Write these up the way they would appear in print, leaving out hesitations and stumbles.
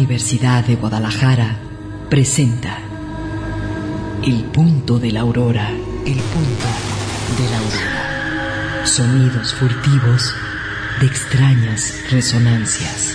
Universidad de Guadalajara presenta El Punto de la Aurora. El Punto de la Aurora. Sonidos furtivos de extrañas resonancias.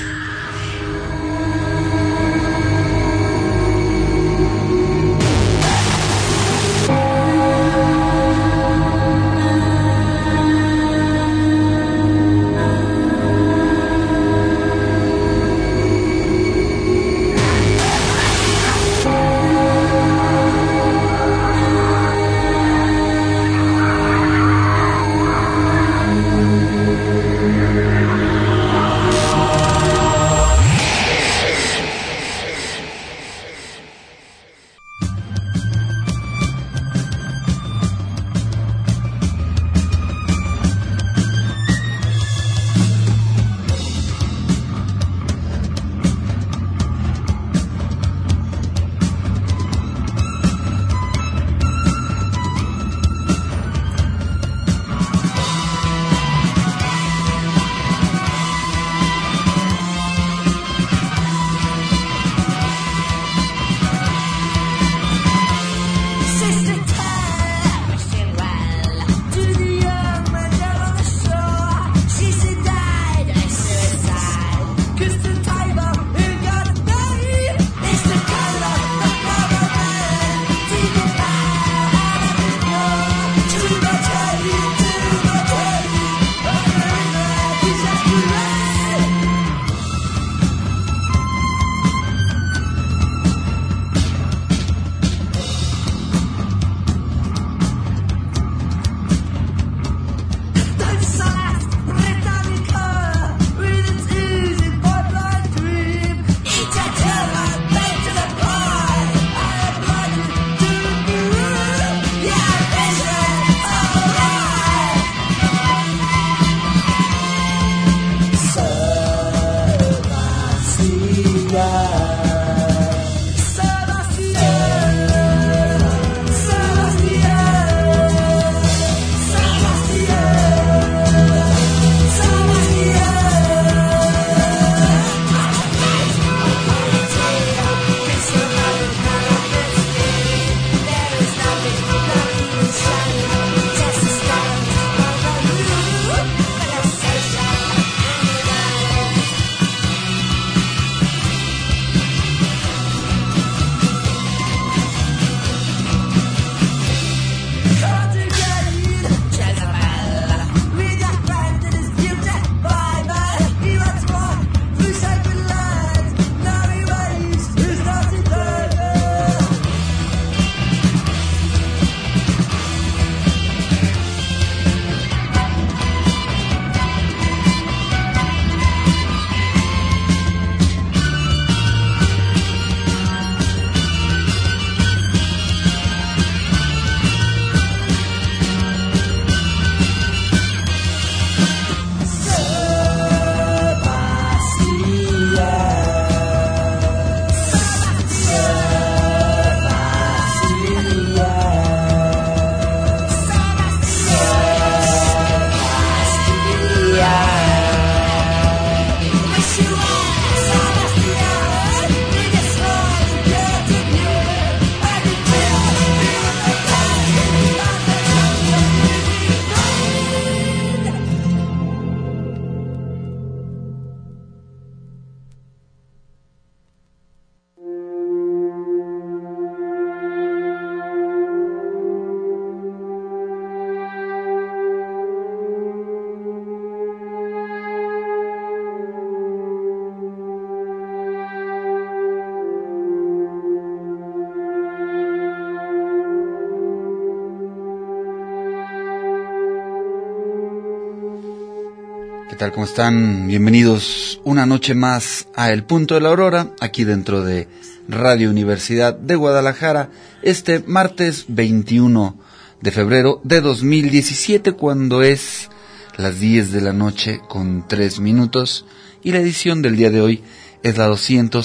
¿Qué tal? ¿Cómo están? Bienvenidos una noche más a El Punto de la Aurora, aquí dentro de Radio Universidad de Guadalajara, este martes 21 de febrero de 2017, cuando es las 10 de la noche con 3 minutos, y la edición del día de hoy es la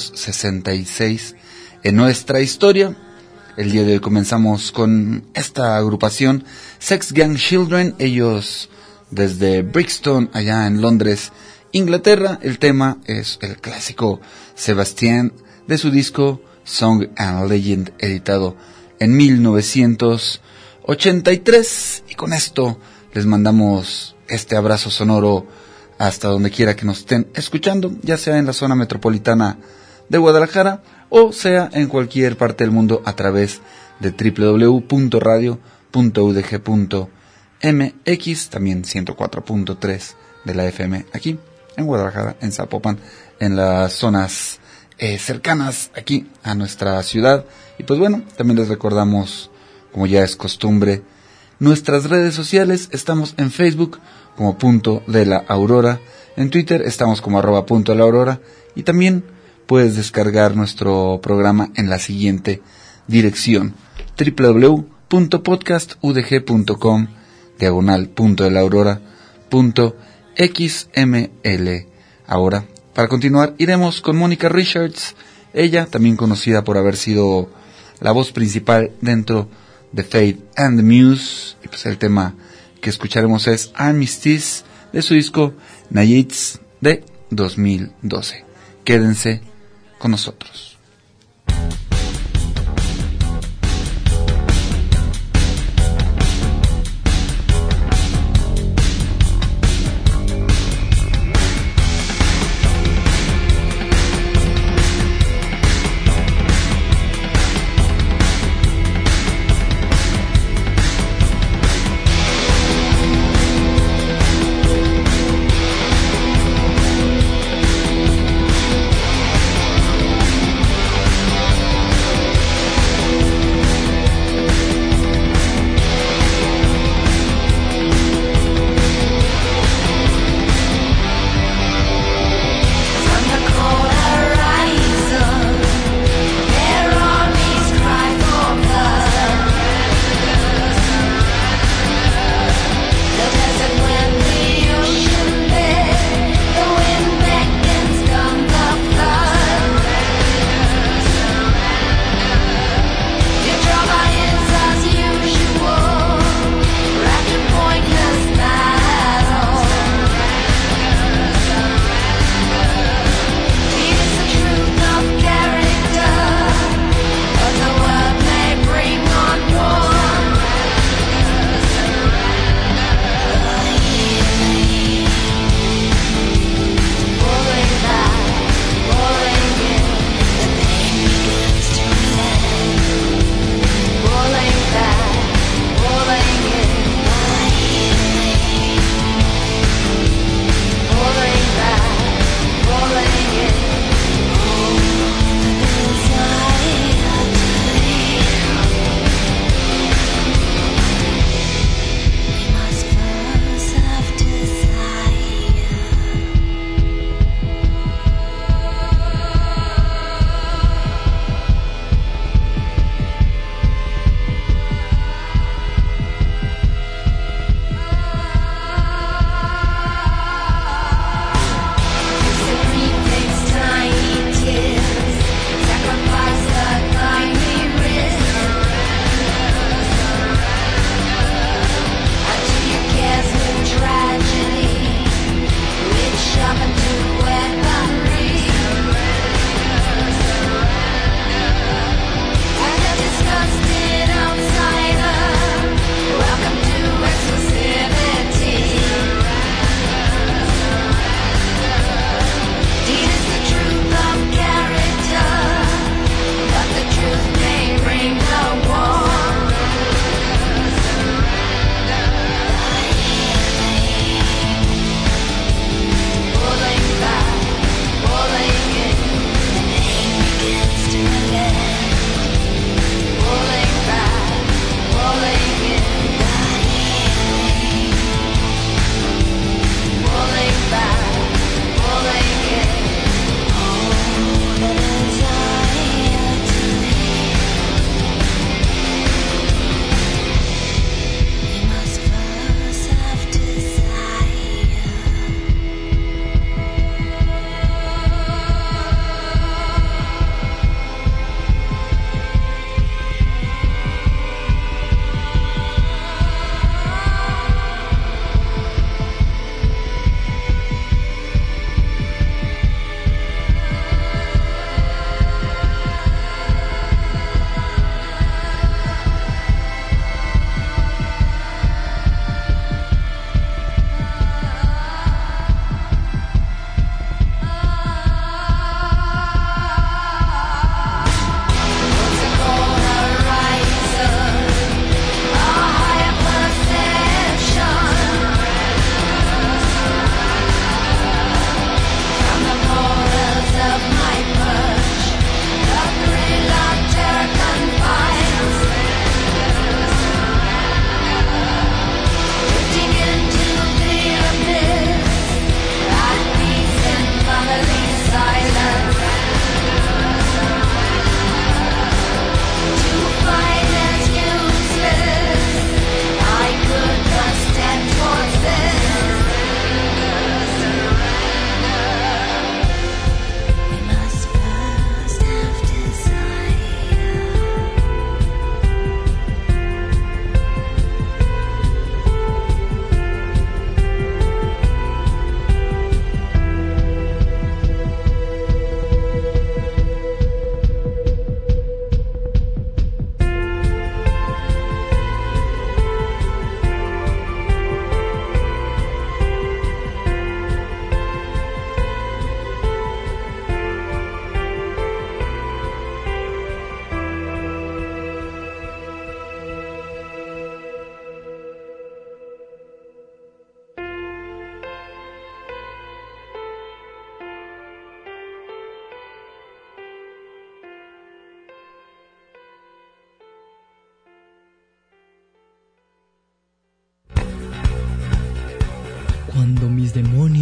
266 en nuestra historia. El día de hoy comenzamos con esta agrupación, Sex Gang Children, ellos desde Brixton, allá en Londres, Inglaterra. El tema es el clásico Sebastián de su disco Song and Legend, editado en 1983. Y con esto les mandamos este abrazo sonoro hasta donde quiera que nos estén escuchando, ya sea en la zona metropolitana de Guadalajara o sea en cualquier parte del mundo a través de www.radio.udg.mx, también 104.3 de la FM aquí en Guadalajara, en Zapopan, en las zonas cercanas aquí a nuestra ciudad. Y pues bueno, también les recordamos, como ya es costumbre, nuestras redes sociales. Estamos en Facebook como Punto de la Aurora, en Twitter estamos como @Punto de la Aurora, y también puedes descargar nuestro programa en la siguiente dirección: www.podcastudg.com/Punto de la Aurora.xml. Ahora, para continuar, iremos con Mónica Richards, ella también conocida por haber sido la voz principal dentro de Fate and the Muse, y pues el tema que escucharemos es Armistice de su disco Nights de 2012. Quédense con nosotros.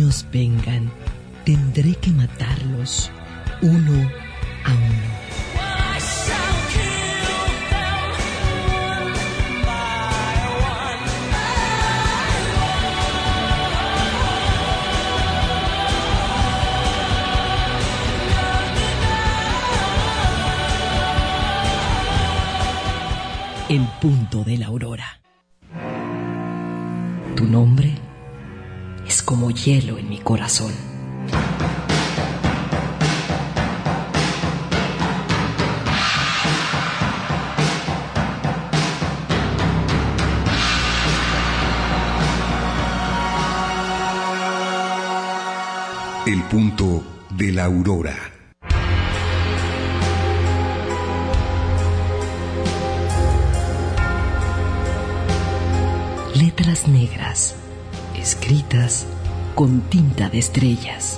ellos vengan, tendré que matarlos uno a uno. El punto de la aurora. Tu nombre es como hielo en mi corazón. El punto de la aurora. Letras negras, escritas con tinta de estrellas.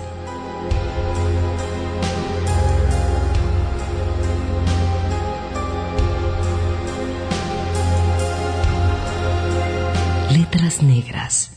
Letras negras.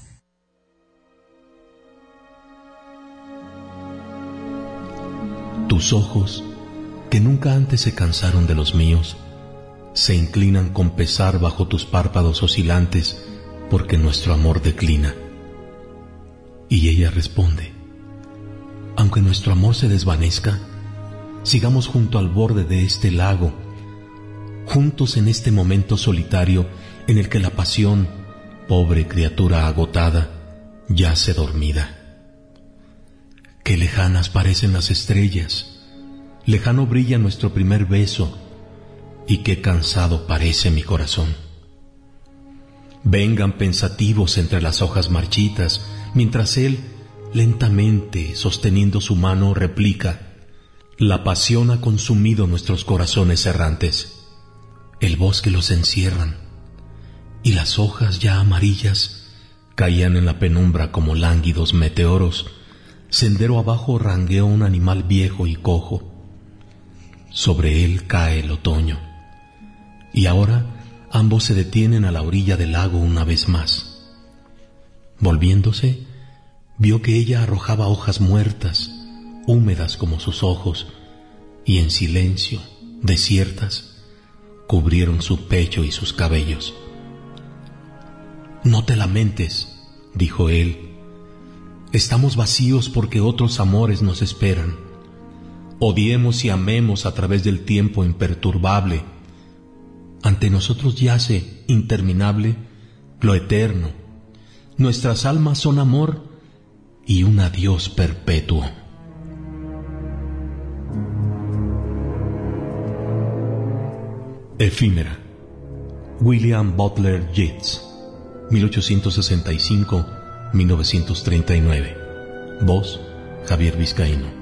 Tus ojos, que nunca antes se cansaron de los míos, se inclinan con pesar bajo tus párpados oscilantes, porque nuestro amor declina. Y ella responde: aunque nuestro amor se desvanezca, sigamos junto al borde de este lago, juntos en este momento solitario en el que la pasión, pobre criatura agotada, yace dormida. Qué lejanas parecen las estrellas, lejano brilla nuestro primer beso, y qué cansado parece mi corazón. Vengan pensativos entre las hojas marchitas, mientras él, lentamente, sosteniendo su mano, replica: la pasión ha consumido nuestros corazones errantes. El bosque los encierran, y las hojas ya amarillas caían en la penumbra como lánguidos meteoros. Sendero abajo rangueó un animal viejo y cojo. Sobre él cae el otoño, y ahora ambos se detienen a la orilla del lago una vez más. Volviéndose, vio que ella arrojaba hojas muertas, húmedas como sus ojos, y en silencio, desiertas, cubrieron su pecho y sus cabellos. No te lamentes, dijo él. Estamos vacíos porque otros amores nos esperan. Odiemos y amemos a través del tiempo imperturbable. Ante nosotros yace, interminable, lo eterno. Nuestras almas son amor y un adiós perpetuo. Efímera. William Butler Yeats, 1865-1939. Voz: Javier Vizcaíno.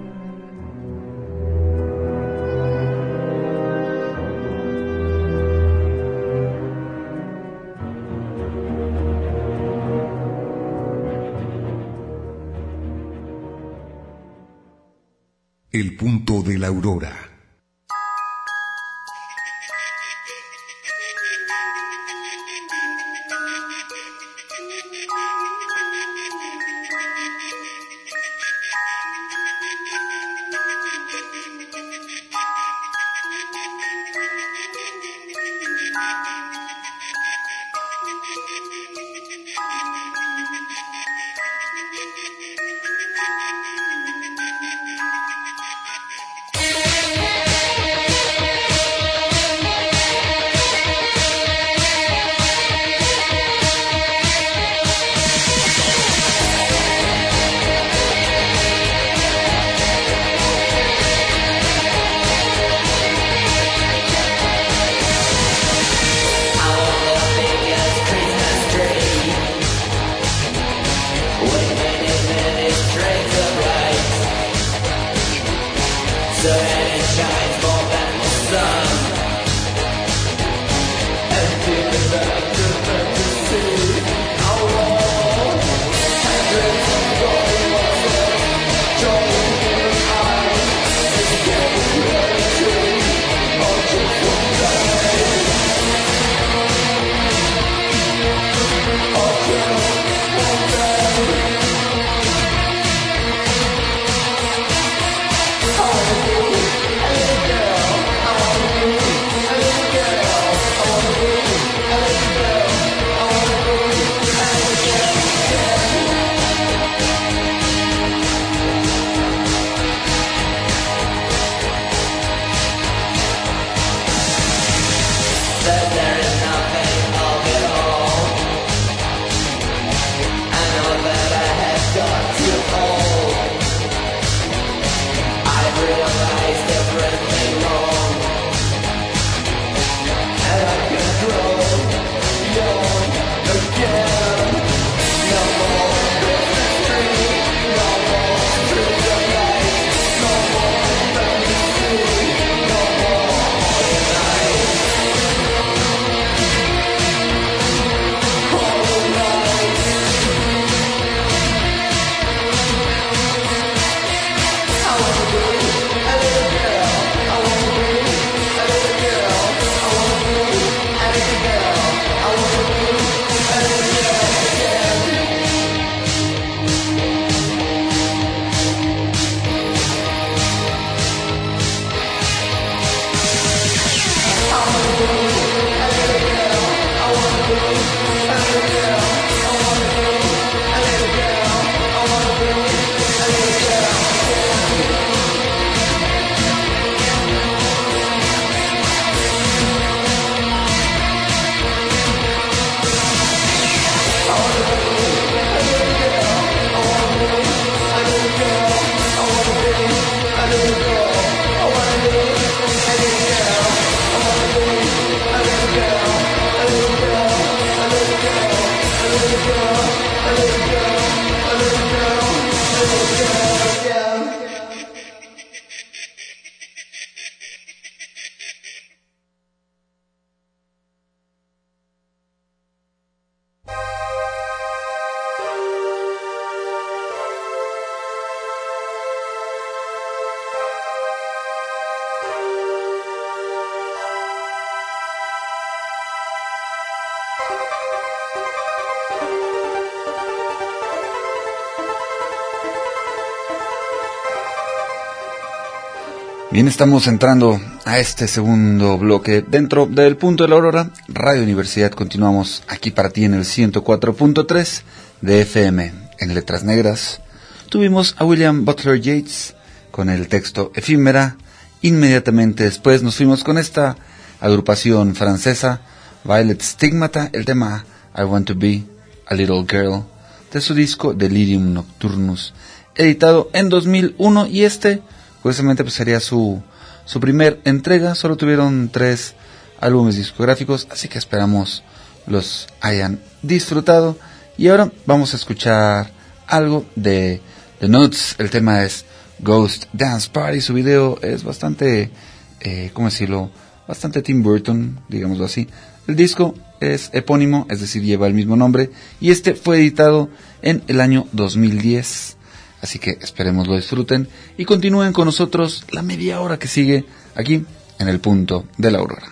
El punto de la aurora. Bien, estamos entrando a este segundo bloque dentro del Punto de la Aurora, Radio Universidad. Continuamos aquí para ti en el 104.3 de FM. En Letras Negras tuvimos a William Butler Yeats con el texto Efímera. Inmediatamente después nos fuimos con esta agrupación francesa, Violet Stigmata, el tema I Want to Be a Little Girl, de su disco Delirium Nocturnus, editado en 2001, y curiosamente pues sería su primer entrega. Solo tuvieron 3 álbumes discográficos, así que esperamos los hayan disfrutado. Y ahora vamos a escuchar algo de The Nuts. El tema es Ghost Dance Party. Su video es bastante, ¿cómo decirlo? Bastante Tim Burton, digámoslo así. El disco es epónimo, es decir, lleva el mismo nombre, y fue editado en el año 2010. Así que esperemos lo disfruten y continúen con nosotros la media hora que sigue aquí en el Punto de la Aurora.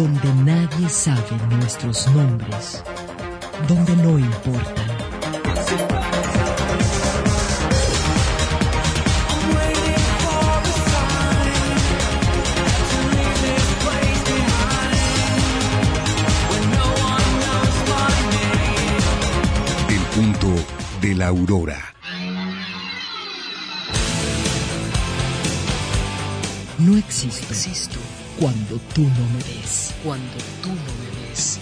donde nadie sabe nuestros nombres, donde no importan. El punto de la aurora. No existo cuando tú no me ves. Cuando tú no me ves.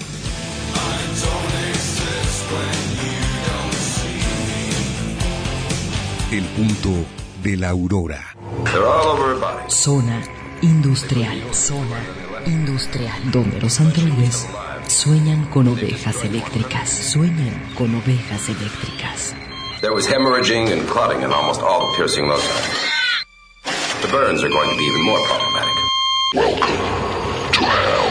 El punto de la aurora. Zona industrial. Zona industrial. Donde los androides sueñan con ovejas eléctricas. Sueñan con ovejas eléctricas. There was hemorrhaging and clotting in almost all the piercing loci. The burns are going to be even more problematic. Welcome to hell.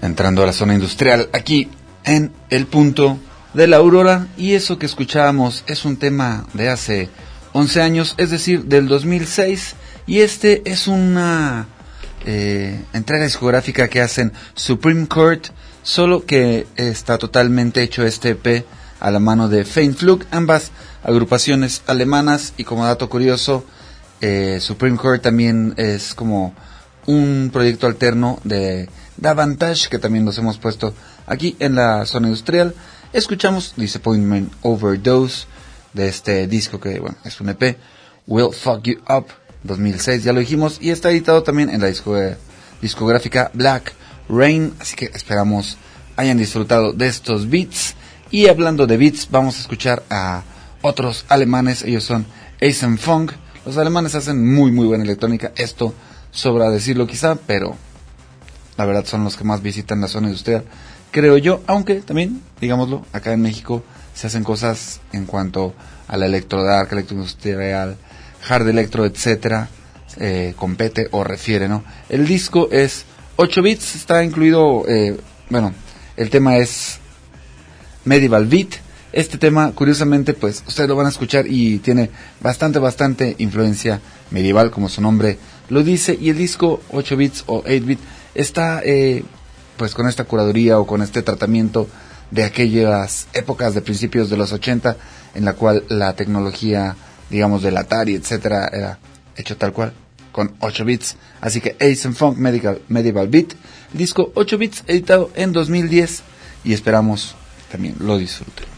entrando a la zona industrial aquí en el punto de la aurora. Y eso que escuchábamos es un tema de hace 11 años, es decir, del 2006, y este es una entrega discográfica que hacen Supreme Court, solo que está totalmente hecho este EP a la mano de Fein Flug, ambas agrupaciones alemanas. Y como dato curioso, Supreme Court también es como un proyecto alterno de Davantage, que también nos hemos puesto aquí en la zona industrial. Escuchamos Disappointment Overdose de este disco que, bueno, es un EP, Will Fuck You Up, 2006, ya lo dijimos, y está editado también en la discográfica Black Rain, así que esperamos hayan disfrutado de estos beats. Y hablando de beats, vamos a escuchar a otros alemanes, ellos son Ace & Funk. Los alemanes hacen muy muy buena electrónica, esto sobra decirlo quizá, pero la verdad son los que más visitan la zona industrial, creo yo, aunque también, digámoslo, acá en México se hacen cosas en cuanto a la electrodark, electroindustrial, hard electro, etcétera, compete o refiere, ¿no? El disco es 8 bits, está incluido, el tema es Medieval Beat. Este tema, curiosamente, pues ustedes lo van a escuchar y tiene bastante influencia medieval, como su nombre lo dice. Y el disco 8 bits o 8 bit está pues con esta curaduría o con este tratamiento de aquellas épocas de principios de los 80, en la cual la tecnología, digamos, del Atari, etcétera, era hecho tal cual, con 8 bits. Así que Ace & Funk Medieval Beat, disco 8 bits, editado en 2010, y esperamos también lo disfruten.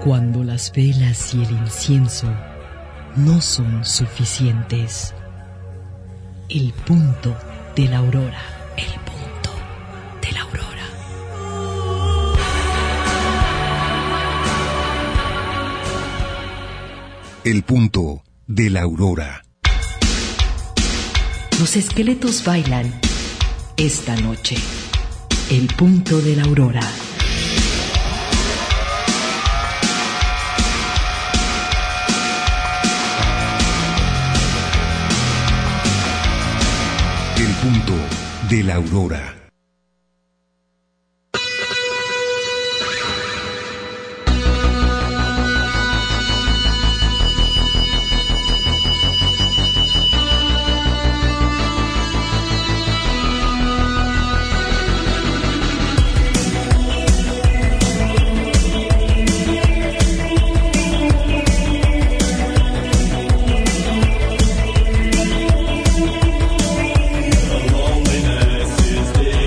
Cuando las velas y el incienso no son suficientes. El punto de la aurora. El punto de la aurora. El punto de la aurora. Los esqueletos bailan esta noche. El punto de la aurora. El punto de la aurora. Loneliness is the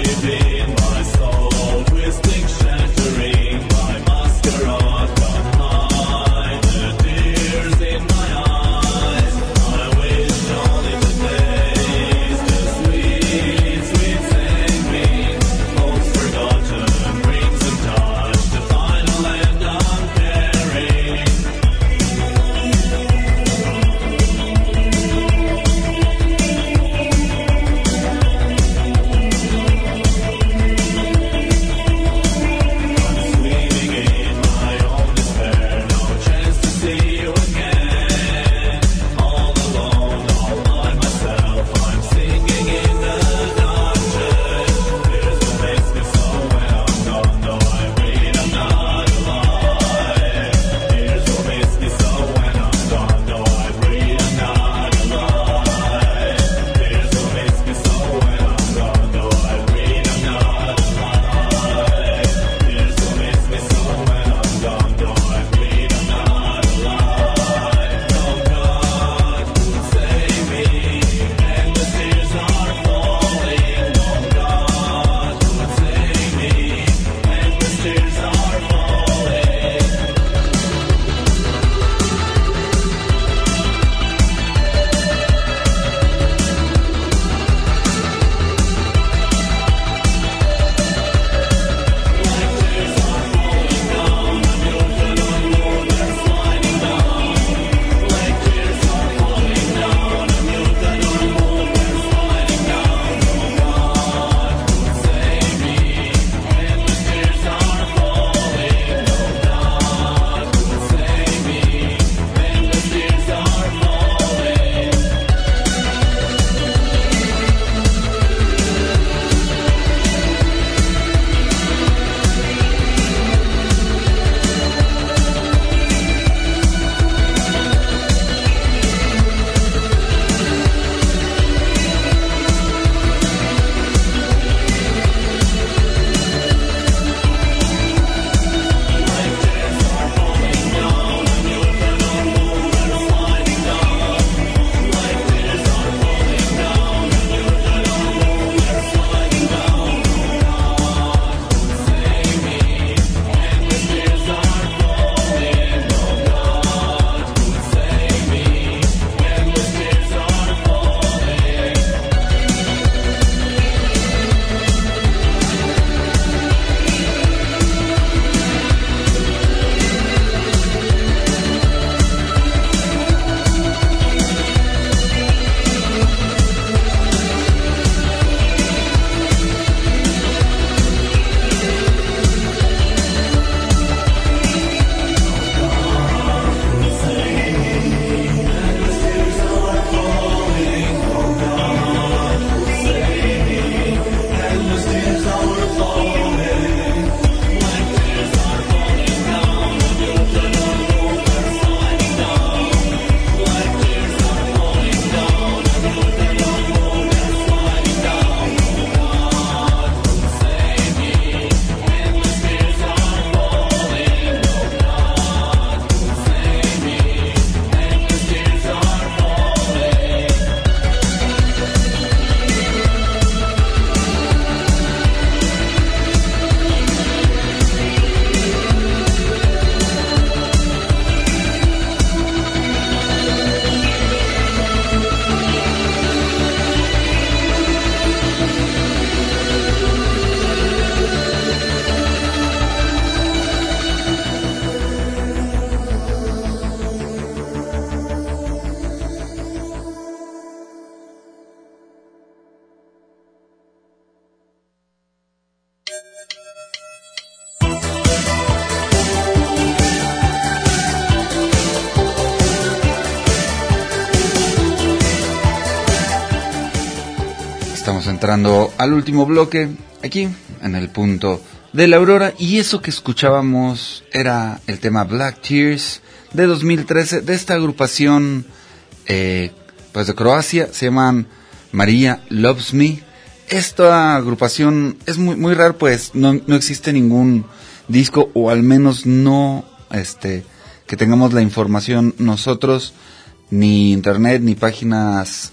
entrando al último bloque, aquí, en el punto de la aurora, y eso que escuchábamos era el tema Black Tears de 2013, de esta agrupación, pues de Croacia, se llaman Maria Loves Me. Esta agrupación es muy rara, pues no existe ningún disco, o al menos no, que tengamos la información nosotros, ni internet, ni páginas,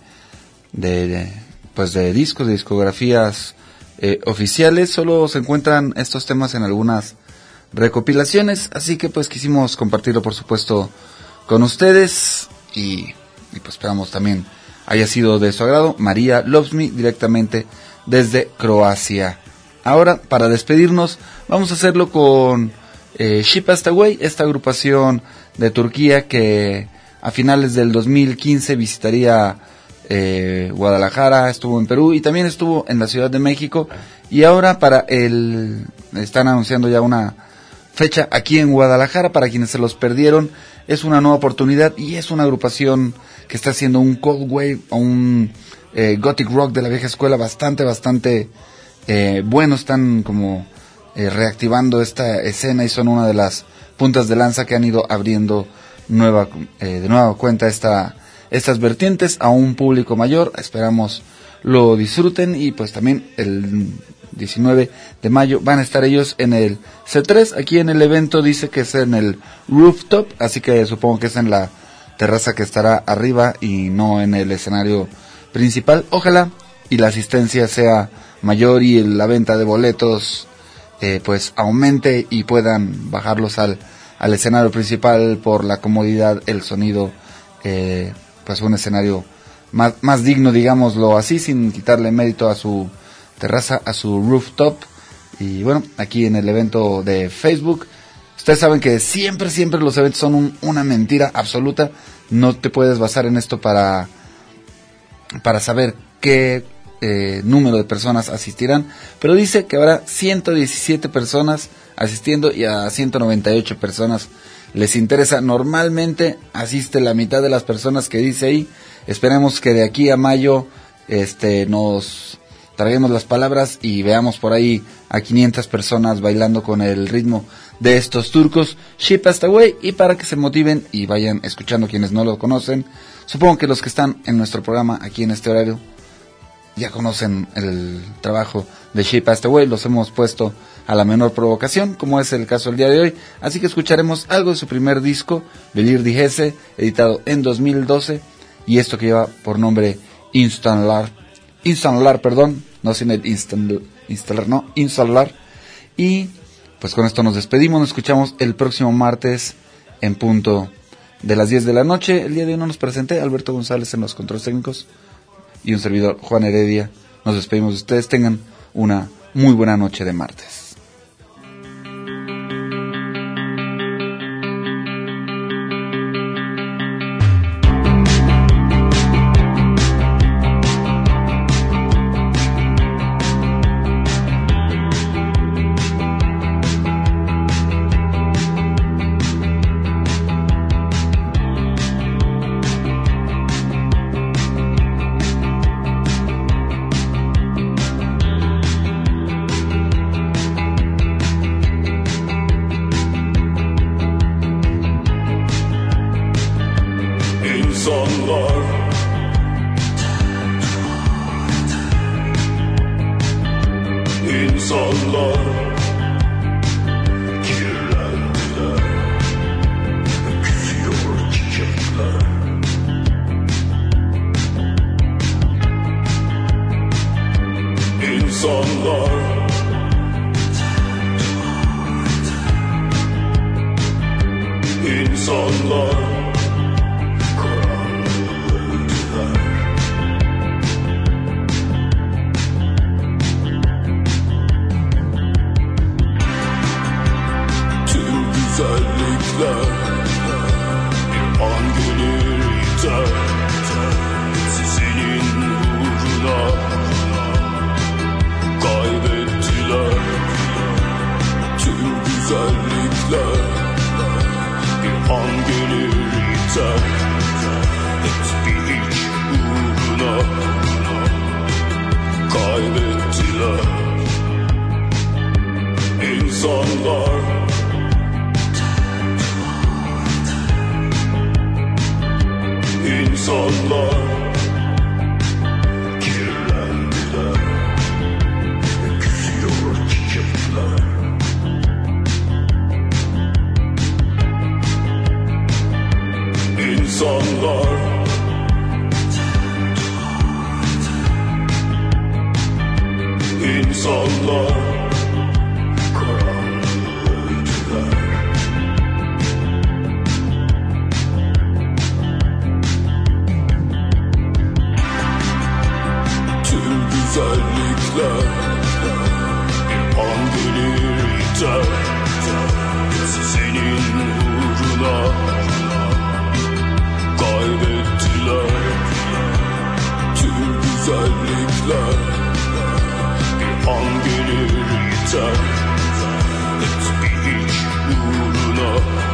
pues de discos, de discografías oficiales. Solo se encuentran estos temas en algunas recopilaciones, así que pues quisimos compartirlo, por supuesto, con ustedes, y pues esperamos también haya sido de su agrado. Maria Loves Me, directamente desde Croacia. Ahora, para despedirnos, vamos a hacerlo con She Passed Away, esta agrupación de Turquía que a finales del 2015 visitaría Guadalajara, estuvo en Perú y también estuvo en la Ciudad de México, y ahora están anunciando ya una fecha aquí en Guadalajara. Para quienes se los perdieron, es una nueva oportunidad, y es una agrupación que está haciendo un cold wave o un gothic rock de la vieja escuela bastante bueno. Están como reactivando esta escena y son una de las puntas de lanza que han ido abriendo de nueva cuenta estas vertientes a un público mayor. Esperamos lo disfruten, y pues también el 19 de mayo van a estar ellos en el C3. Aquí en el evento dice que es en el rooftop, así que supongo que es en la terraza que estará arriba y no en el escenario principal. Ojalá y la asistencia sea mayor y la venta de boletos pues aumente y puedan bajarlos al escenario principal por la comodidad, el sonido, pues un escenario más digno, digámoslo así, sin quitarle mérito a su terraza, a su rooftop. Y bueno, aquí en el evento de Facebook, ustedes saben que siempre los eventos son una mentira absoluta. No te puedes basar en esto para saber qué número de personas asistirán, pero dice que habrá 117 personas asistiendo y a 198 personas les interesa. Normalmente asiste la mitad de las personas que dice ahí. Esperemos que de aquí a mayo nos traguemos las palabras y veamos por ahí a 500 personas bailando con el ritmo de estos turcos, She Passed Away. Y para que se motiven y vayan escuchando quienes no lo conocen, supongo que los que están en nuestro programa aquí en este horario ya conocen el trabajo de She Passed Away. Los hemos puesto a la menor provocación, como es el caso el día de hoy. Así que escucharemos algo de su primer disco, Belir di Hese, editado en 2012, y esto que lleva por nombre Instalar, no sin el Instalar. Y pues con esto nos despedimos. Nos escuchamos el próximo martes en punto de las 10 de la noche. El día de hoy no nos presenté, Alberto González en los controles técnicos y un servidor, Juan Heredia. Nos despedimos de ustedes. Tengan una muy buena noche de martes. İnsanlar kirlendiler, küsüyor çiçekler. İnsanlar güzellikler bir an gelir biter. Senin uğruna kaybettiler. Tüm güzellikler bir an gelir biter. Hiçbir hiç uğruna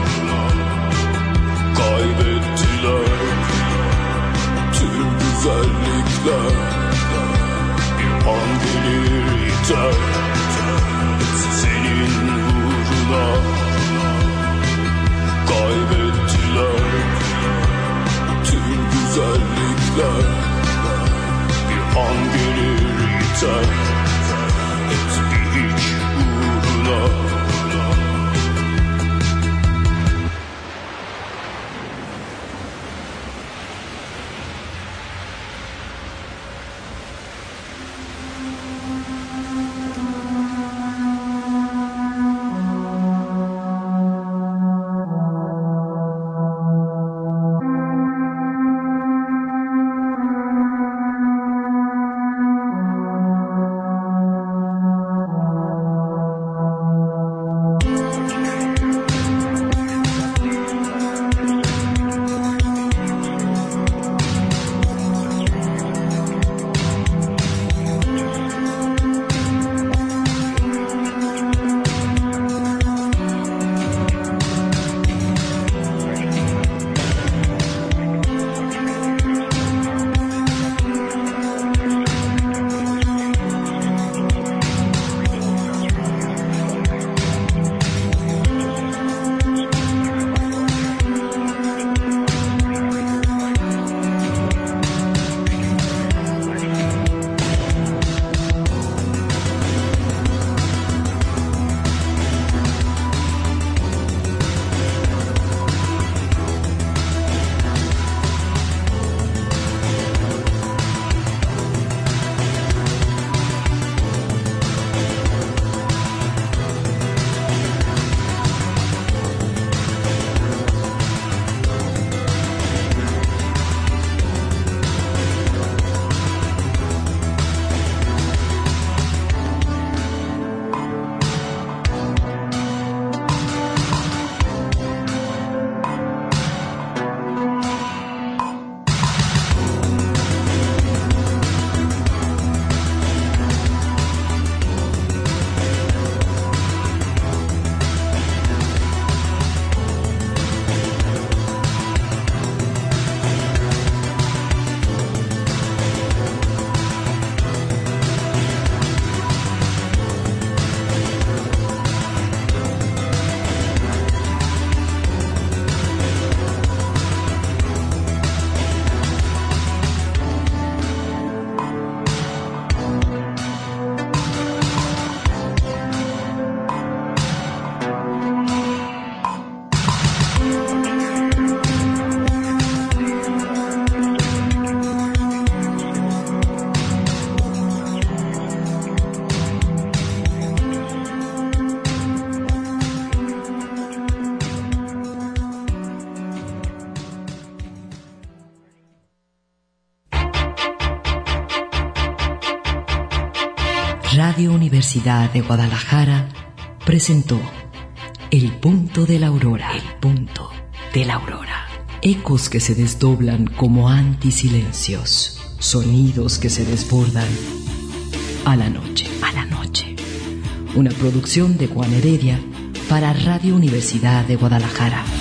kaybettiler. Tüm güzellikler an gelir biter. Senin uğruna kaybettiler. Tüm güzellikler bir an gelir biter. Hiçbir hiç uğruna. Radio Universidad de Guadalajara presentó El Punto de la Aurora. El Punto de la Aurora. Ecos que se desdoblan como antisilencios. Sonidos que se desbordan a la noche. A la noche. Una producción de Juan Heredia para Radio Universidad de Guadalajara.